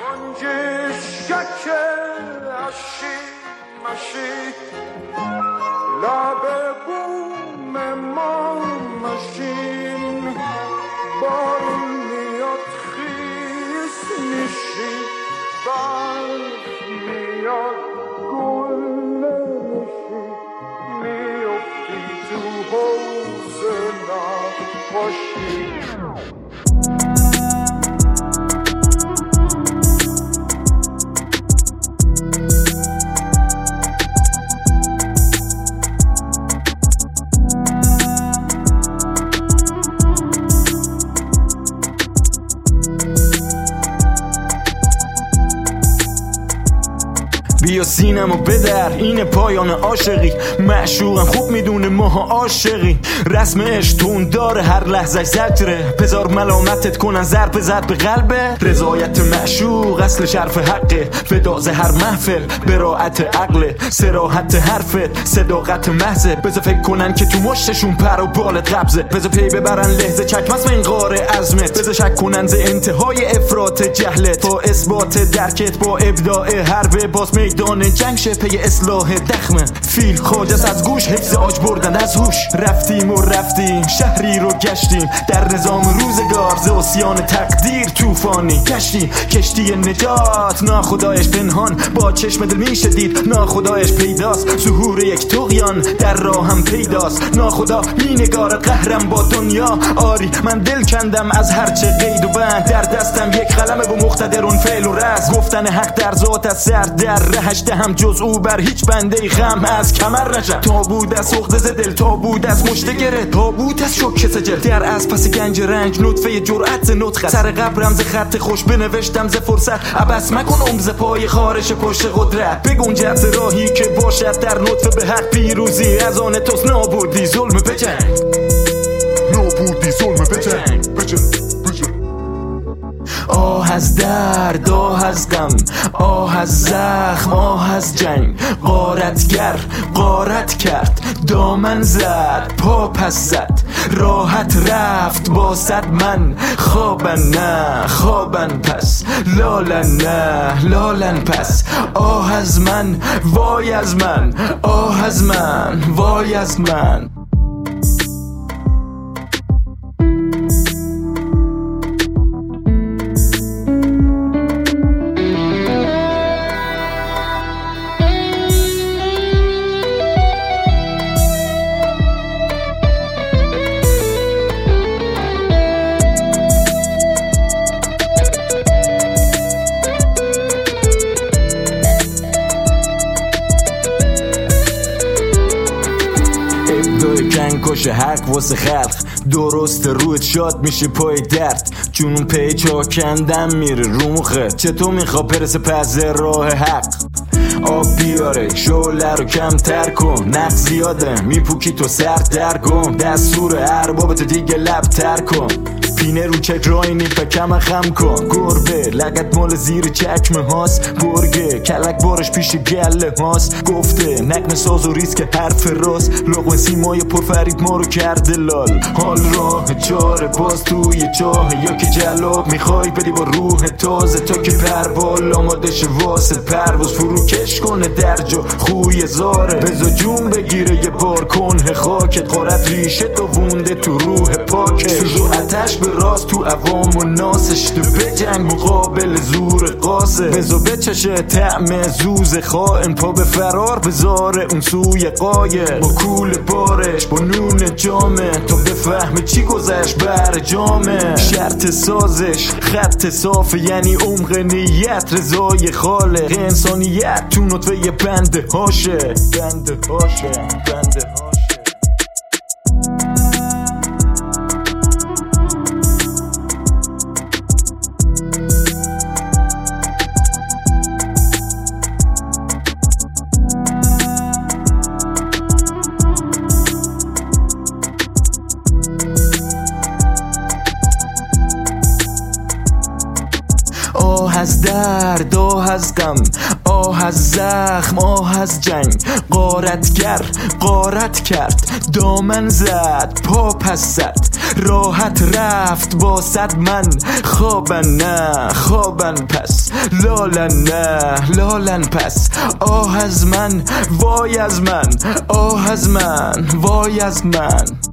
بیا سینمو بدر، اینه پایان عاشقی. معشوقم خوب میدونه ماها عاشقی. رسم عشق تون داره، هر لحظه زجره. بذار ملامتت کنن ضربه زد به قلبه. رضایت معشوق اصل شرف حقه. فداز هر محفل براعت عقله. صراحت حرفت صداقت محضه. بذار فکر کنن که تو مشتشون پر و بالت قبضه. بذار پی ببرن لحظه چکمس من غار عزمت. بذار شک کنن ز انتهای افراط جهلت. با اثبات درکت با ابداع حربه. باز میدان جنگ شه پی اصلاح دخمه. فیل خاجس از گوش حفظ آج بردن از هوش. رفتیم و رفتیم شهری رو گشتیم. در نظام روزگار ز آسیان تقدیر طوفانی گشتیم. کشتی نجات ناخدایش پنهان با چشم دل میشه دید. ناخدایش پیداست ظهور یک طغیان در راه هم پیداست. ناخدا مینگارد قهرم با دنیا. آری من دل کندم از هرچه قید و بند. در دستم یک قلمه و مقتدرون فعل و رز. گفتن حق در ذات از سر در رهش هم جز او بر هیچ بنده غم از کمر نشد. تابود از عقده ز دل، تابود از مشت گره، تابود از شوکه سجل. در از پس گنج رنج نطفه جرأت نطق. سر قبرم ز خط خوش بنوشتم ز فرصت. عبس مکن عمر ز پای خارش پشت قدرت. بگنجد ز راهی که باشد در نطفه به حق پیروزی. از آن توست نابودی ظلم بجنگ، نابودی ظلم بجنگ. آه از درد، آه از غم، آه از زخم، آه از جنگ. غارتگر غارت کرد، دامن زد پا پس زد. راحت رفت با صد من. خوابن نه خوابن پس، لالن نه لالن پس. آه از من وای از من، آه از من وای از من. جنگ کشه حق واسه خلق. درست روت شاد میشه پای درد. جونون پیچا کندم میره رو مخت. چطور میخوا برسه پس راه حق؟ آب بیاره شعله رو کمتر کن. نقص زیاده میپوکی تو سر درگم. دستور اربابت دیگه لب تر کن. پینه رو چک راینی پکم خم کن. گربه لگت مال زیر چکمه هاست. گرگه کلک بارش پیش گله هاست. گفته نقم ساز و ریسک حرف راست. لقمه سیمای پرفریب ما رو کرده لال. حال راه چاره باز توی چاه. یا که جلاب میخوای بدی با روح تازه. تا که پروال آماده شه واسه پرواز. فروکش کنه در جا خوی زاره. بزا جون بگیره یه بار کنه خاکت. غارت ریشه تو وونده تو روح پاکش. سوز و آتش به راست تو عوام و ناسش. تو بجنگ مقابل زور قاسه. بزا بچشه طعم زوز خائن. پا به فرار بذاره اون سوی قایه. با کول بارش با نون جامه. تا بفهمه چی گذشت بر جامه. شرط سازش خط صافه. یعنی عمق نیت رضای خالق. انسانیت تو نطفه بنده هاشه. بنده هاشه بنده هاشه. آه از درد، آه از غم، آه از زخم، آه از جنگ. غارتگر غارت کرد، دامن زد پا پس زد. راحت رفت با 100 من. خوابن نه خوابن پس، لالن نه لالن پس. آه از من وای از من، آه از من وای از من.